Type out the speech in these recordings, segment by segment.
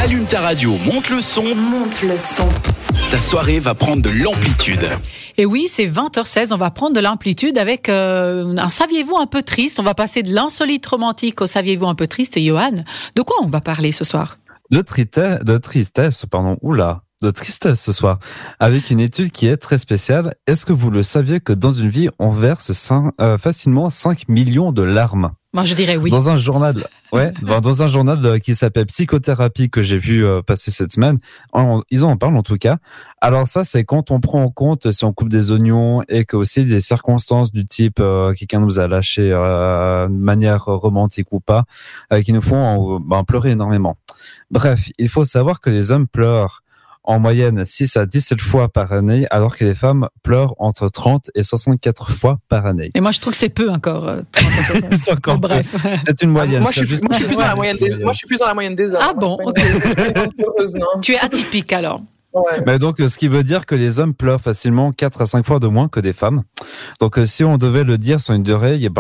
Allume ta radio, monte le son. Monte le son. Ta soirée va prendre de l'amplitude. Et oui, c'est 20h16, on va prendre de l'amplitude avec un saviez-vous un peu triste. On va passer de l'insolite romantique au saviez-vous un peu triste. Johan, de quoi on va parler ce soir ? De tristesse ce soir, avec une étude qui est très spéciale. Est-ce que vous le saviez que dans une vie, on verse facilement 5 millions de larmes ? Moi, je dirais oui. Dans un journal, dans un journal qui s'appelle Psychothérapie que j'ai vu passer cette semaine, ils en parlent en tout cas. Alors ça, c'est quand on prend en compte si on coupe des oignons et que aussi des circonstances du type quelqu'un nous a lâché de manière romantique ou pas, qui nous font pleurer énormément. Bref, il faut savoir que les hommes pleurent en moyenne 6 à 17 fois par année, alors que les femmes pleurent entre 30 et 64 fois par année. Et moi, je trouve que c'est peu encore. C'est encore peu. Bref. C'est une moyenne. Moi, je suis plus dans la moyenne des hommes. Ah bon, ok. Tu es atypique alors. Ouais. Mais donc, ce qui veut dire que les hommes pleurent facilement 4 à 5 fois de moins que des femmes. Donc, si on devait le dire sur une durée, les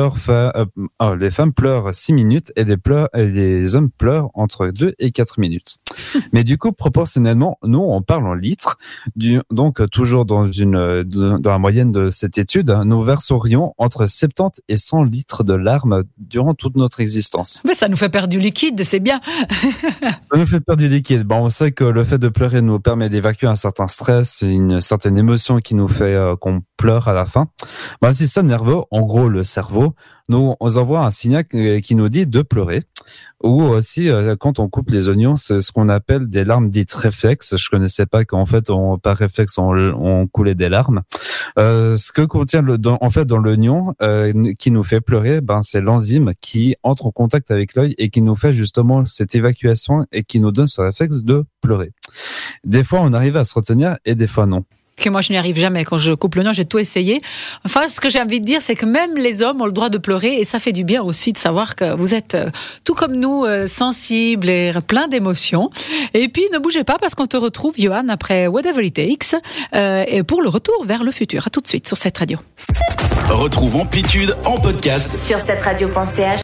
femmes pleurent 6 minutes et les hommes pleurent entre 2 et 4 minutes. Mais du coup, proportionnellement, nous, on parle en litres. Donc, toujours dans la moyenne de cette étude, nous verserions entre 70 et 100 litres de larmes durant toute notre existence. Mais ça nous fait perdre du liquide, c'est bien. Ça nous fait perdre du liquide. Bon, on sait que le fait de pleurer nous permet d'évacuer un certain stress, une certaine émotion qui nous fait qu'on pleure à la fin. Le système nerveux, en gros le cerveau, nous envoie un signal qui nous dit de pleurer. Ou aussi, quand on coupe les oignons, c'est ce qu'on appelle des larmes dites réflexes. Je connaissais pas qu'en fait, par réflexe, on coulait des larmes. Ce que contient dans l'oignon, qui nous fait pleurer, c'est l'enzyme qui entre en contact avec l'œil et qui nous fait justement cette évacuation et qui nous donne ce réflexe de pleurer. Des fois, on arrive à se retenir et des fois, non. Que moi, je n'y arrive jamais. Quand je coupe l'oignon, j'ai tout essayé. Enfin, ce que j'ai envie de dire, c'est que même les hommes ont le droit de pleurer et ça fait du bien aussi de savoir que vous êtes, tout comme nous, sensibles et plein d'émotions. Et puis, ne bougez pas parce qu'on te retrouve, Johan, après Whatever It Takes, et pour le retour vers le futur. À tout de suite sur cette radio. Retrouve Amplitude en podcast Sur cette radio.ch.